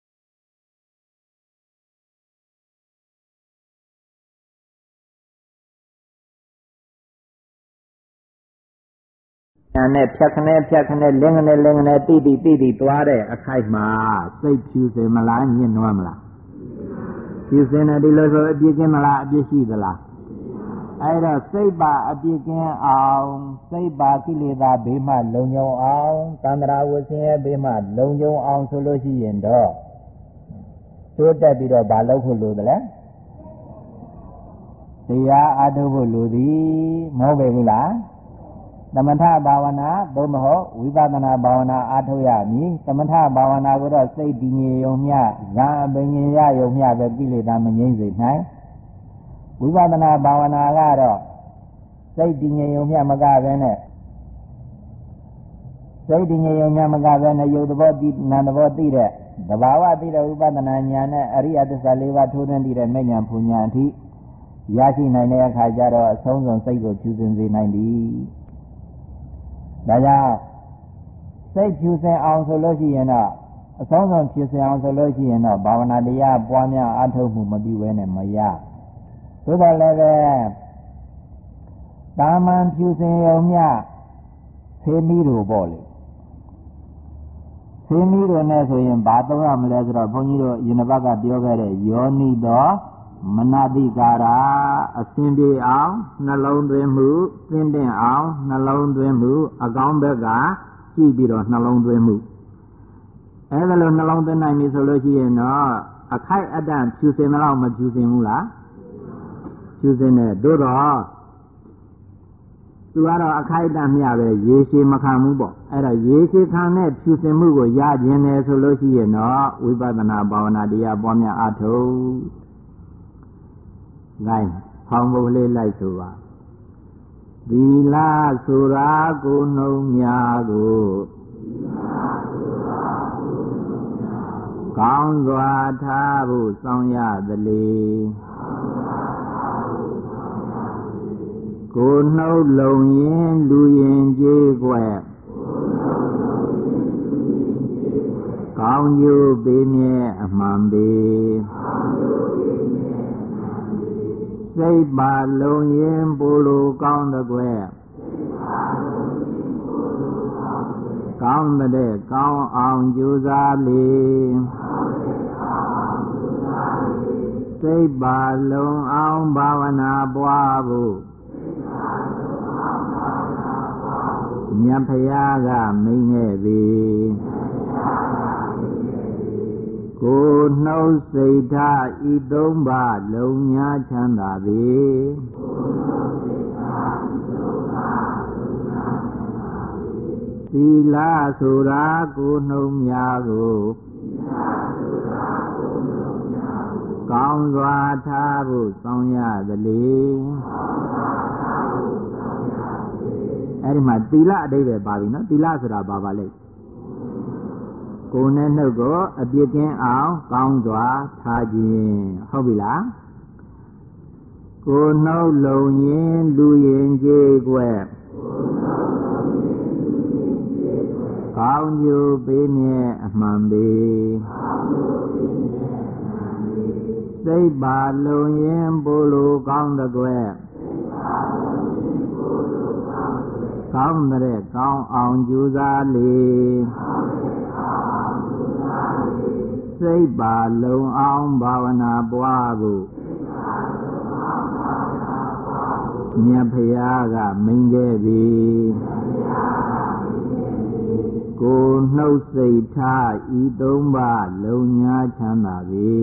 ညာနဲ့ဖြတ်ခနဲ့ဖြတ်ခနဲ့လင်းခနဲ့လင်းခနဲ့တိတိတိတိသွားတဲ့အခိုက်မှာစိတ်ဖြူစင်မလားညှဉ်းနွမ်းမလားဖြူစင်တယ်ဒီလိုဆိုအပြစ်ကင်းမလားအပြစ်ရှိသလားအဲ့တော့စိတ်ပါအပြစ်ကင်းအောင်စိတ်ပါကိလေသာဘေးမှလုံခြုံအောင်သန္တရာဝဆင်းရဲဘေးမှလုံခြုံအောင်ဆိုလို့ရှိရင်တော့တိုးတက်ပြီးတော့ဘာလုပ်ဖို့လိုသလဲတရားအားထုတ်ဖို့လိုသည်မဟုတ်ပေဘူးလားသမထဘာဝနာသို့မဟုတ်ဝိပဿနာဘာဝနာအားထုတ်ရမည်သမထဘာဝနာကိုတော့စိတ်တည်ငြိမ်ရုံမျှဇာအပင်ဉ္ဇရရုံမျှပဲကိလေသာမငြိမ့်စေနိုင်ဝိပဿနာဘာဝနာကတော့စိတ်တည်ငြိမ်ရုံမျှမကပဲနဲ့စိတ်တည်ငြိမ်ရုံမျှမကပဲနဲ့ယုတ်သဘောတိနာသဘောသိတဲ့သဘာဝသိတဲ့ဝိပဿနာဉာဏ်နဲ့အရိယသစ္စာလေးပါးထိုးထွင်းသိတဲ့မဲ့ဉာဏ်ဖူဉာဏ်အထိရရှိနိုင်တဲ့အခါကျတော့အဆုံးစွန်စိတ်ကိုဖြူစင်စေနိုင်သည်ဒါကြောင့်စိတ်ဖြူစင်အောင်ဆိုလို့ရှိရင်တော့အဆုံးစွန်ဖြူစင်အောင်ဆိုလို့ရှိရင်တော့ဘာဝနာတရားပွားများအားထုတ်မှုမပြုဘဲနဲ့မရသို့တော်လည်းပဲတာမန်ဖြူစင်ရုံမျှဆေးမီးတို့ပေါ့လေဆေးမီးတို့နဲ့ဆိုရင်ဘာသုံးရမလဲဆိုတော့ဘုန်းကြီးတို့ယင်ဘက်ကပြောခဲ့တဲ့ယောနိသောမနတိကာရာအစဉ်ပြေအောင်နှလုံးသွင်းမှုသင်တင်အောင်နှလုံးသွင်းမှုအကောင်းဘက်ကကြည့်ပြီးတော့နှလုံးသွင်းမှုအဲဒါလိုနှလုံးသွင်းနိုင်ပြီဆိုလို့ရှိရင်တော့အခိုက်အတန့်ဖြူစင်တော့မဖြူစင်ဘူးလားဖြူစင်တယ်တို့တော့သူကတော့အခိုက်အတန့်မျှပဲရေရှည်မခံဘူးပေါ့အဲ့ဒါရေရှည်ခံတဲ့ဖြူစင်မှုကိုရခြင်းတယ်ဆိုလို့ရှိရင်တော့ဝိပဿနာဘာဝနာတရားပွားများအားထုတ်ဂိုင်းဖောင်းဖို့လေးလိုက်ဆိုပါသီလဆိုတာကိုနှုံများကိုကောင်းစွာထားဖို့စောင့်ရသလေကိုနှုတ်လုံရင်လူရင်ကြေးကွယ်ကောင်းကျိုးပေးမြဲအမှန်ပေစိတ်ပါလုံရင်ပိုလိုကောင်းတဲ့ကွယ်ကောင်းတဲ့ကောင်းအောင်ကြိုးစားလေစိတ်ပါလုံအောင်ဘာဝနာပွားဖို့မြတ်ဖရာကမိန့်ခဲ့ပြီကိုနှုတ်စိတ်ထားဤသုံးပါးလုံညာချမ်းသာပြီသီလဆိုတာကိုနှုတ်များကိုကောင်းစွာထားဖို့စောင့်ရသလေအဲ့ဒီမှာသီလအဓိပ္ပာယ်ပါပြီနော်သီလဆိုတာဘာပါလဲကိုယ်နဲ့နှုတ်ကိုအပြစ်ကင်းအောင်ကောင်းစွာထားခြင်းဟုတ်ပြီလားကိုယ်နှုတ်လုံရင်လူရင်ကြေးကွယ်ကောင်းကျိုးပေးမြဲအမှန်ပေစစိတ်ပါလုံရင်ပို့လို့ကောင်းတဲ့ကွယ်ကောင်းတဲ့ကောင်းအောင်ကြိုးစားလေစိတ်ပါလုံအောင်ဘာဝနာပွားဖို့မြတ်ဖရာကမိန့်ခဲ့ပြီကိုနှုတ်စိတ်ထားဤသုံးပါးလုံညာချမ်းသာပြီ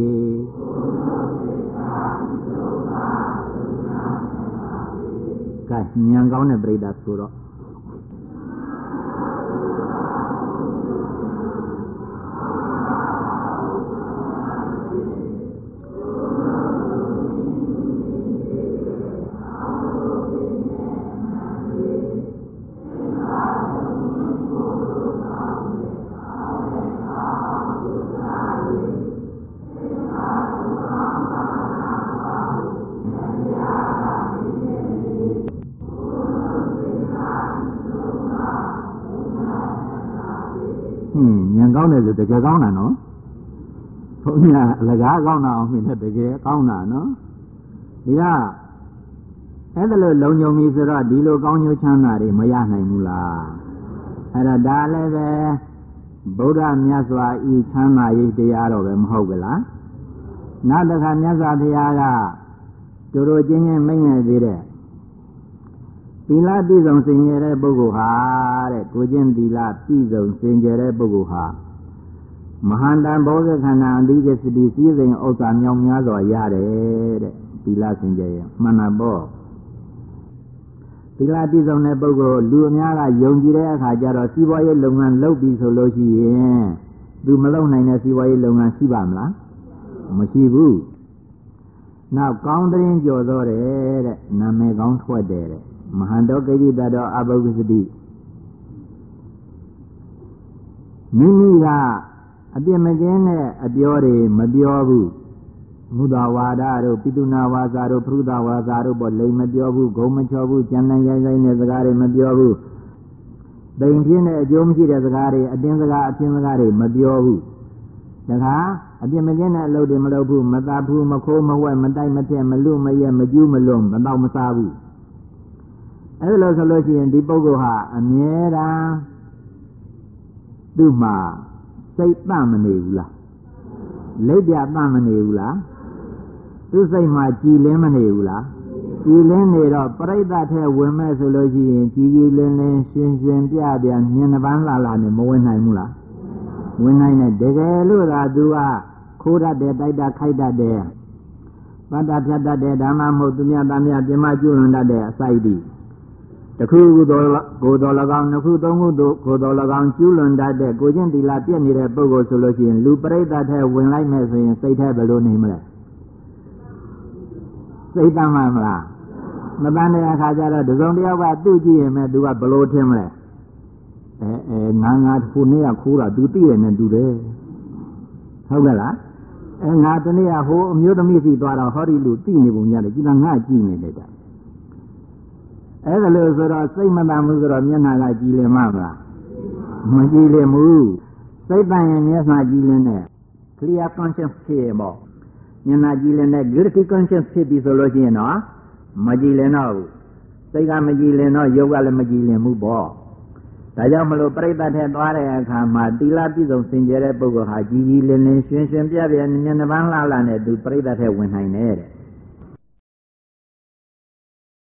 ကဲဉာဏ်ကောင်းတဲ့ပြိတ္တာဆိုတော့ကောင်းတယ်ဆိုတကယ်ကောင်းတာနော်ဘုန်းကြီးကအလကားကောင်းတာအောင်မြင်တဲ့တကယ်ကောင်းတာနော်ဒီကအဲ့ဒါလို့လုံညုံပြီဆိုတော့ဒီလိုကောင်းကျိုးချမ်းသာတွေမရနိုင်ဘူးလားအဲ့ဒါဒါလည်းပဲဗုဒ္ဓမြတ်စွာဤချမ်းသာရေးတရားတော့ပဲမဟုတ်ဘူးလားနောက်တစ်ခါမြတ်စွာဘုရားကတို့တို့ချင်းချင်းမိန့်နေသေးတဲ့သီလပြည့်စုံစင်ကြယ်တဲ့ပုဂ္ဂိုလ်ဟာတဲ့ကိုချင်းသီလပြည့်စုံစင်ကြယ်တဲ့ပုဂ္ဂိုလ်ဟာမဟာတန်ဘောဇခန္ဓာအဓိကစတိစည်းစိမ်ဥစ္စာမြောင်များစွာရတယ်တဲ့သီလစင်ကြယ်ရဲ့မှန်တာပေါ့သီလပြည့်စုံတဲ့ပုဂ္ဂိုလ်လူအများကယုံကြည်တဲ့အခါကျတော့စီးပွားရေးလုပ်ငန်းလုပ်ပြီဆိုလို့ရှိရင်သူမလုပ်နိုင်တဲ့စီးပွားရေးလုပ်ငန်းရှိပါမလားမရှိဘူးနောက်ကောင်းတဲ့ကြော်သောတယ်တဲ့နာမည်ကောင်းထွက်တယ်တဲ့မဟာတောကိရိတတော်အဘုဂ္ဂစတိမိမိကအပြစ်မကင်းတဲ့အပြောတွေမပြောဘူးမုဒဝါဒတို့ပိတုနာဝါစာတို့ပရုဒဝါစာတို့ပေါ်လိမ်မပြောဘူးဂုံမချောဘူးကြံတန်ရိုင်းရိုင်းတဲ့စကားတွေမပြောဘူးတိမ်ပြင်းတဲ့အကျိုးမရှိတဲ့စကားတွေအတင်းစကားအပြင်းစကားတွေမပြောဘူးဒါကအပြစ်မကင်းတဲ့အလုပ်တွေမလုပ်ဘူးမသားဘူးမခိုးမဝဲမတိုက်မထက်မလွတ်မရဲမကျူးမလွန်မတော့မစားဘူးအဲ့လိုဆိုလို့ရှိရင်ဒီပုဂ္ဂိုလ်ဟာအမြဲတမ်းသူ့မှာစိတ်တမနေဘူးလားလက်ပြတမနေဘူးလားသူ့စိတ်မှာကြည်လင်းမနေဘူးလားကြည်လင်းနေတော့ပြိဿထဲဝင်မဲ့ဆိုလို့ရှိရင်ကြည်ကြည်လင်းလင်းရှင်ရှင်ပြပြမြင်နှပန်းလှလှနဲ့မဝင်နိုင်ဘူးလားဝင်နိုင်တယ်တကယ်လို့သာသူကခိုးတတ်တယ်တိုက်တာခိုက်တတ်တယ်သတ္တဖြတ်တတ်တယ်ဓမ္မမဟုတ်သူများသားများပြမကျွလွန်တတ်တဲ့အစိုက်ဒီတခုခုသောကိုယ်တော်၎င်းနှစ်ခုသုံးခုသောကိုယ်တော်၎င်းကျူးလွန်တတ်တဲ့ကိုချင်းသီလပြည့်နေတဲ့ပုဂ္ဂိုလ်ဆိုလို့ရှိရင်လူပရိသတ်ထဲဝင်လိုက်မဲ့ဆိုရင်စိတ်ထဲဘယ်လိုနေမလဲစိတ်တမ်းမှမလားမတန်းတဲ့အခါကျတော့ဒီစုံတယောက်ကသူ့ကြည့်ရင်မဲ့သူကဘယ်လိုထင်မလဲအဲအဲငါငါခုနေ့ကခိုးတာ तू သိတယ်နဲ့တူတယ်ဟုတ်ကဲ့လားအဲငါတနေ့ကဟိုအမျိုးသမီးစီသွားတော့ဟောဒီလူသိနေပုံရတယ်ကြည်လားငါကြည့်နေလိုက်တာအဲ့ဒါလို့ဆိုတော့စိတ်မတန်ဘူးဆိုတော့မျက်နှာကကြည်လင်မှာမလားမကြည်လင်ဘူးစိတ်တန်ရင်မျက်နှာကြည်လင်တဲ့ clear conscience ဖြစ်ရင်ပေါ့မျက်နှာကြည်လင်တဲ့ guilty conscience ဖြစ်ပြီဆိုလို့ရှိရင်တော့မကြည်လင်တော့ဘူးစိတ်ကမကြည်လင်တော့ရုပ်ကလည်းမကြည်လင်ဘူးပေါ့ဒါကြောင့်မလို့ပြိဿထဲသွားတဲ့အခါမှာသီလပြည့်စုံစင်ကြယ်တဲ့ပုဂ္ဂိုလ်ဟာကြည်ကြည်လင်လင်ရှင်ရှင်ပြပြမျက်နှာပန်းလှလှနဲ့သူပြိဿထဲဝင်နိုင်တယ်တဲ့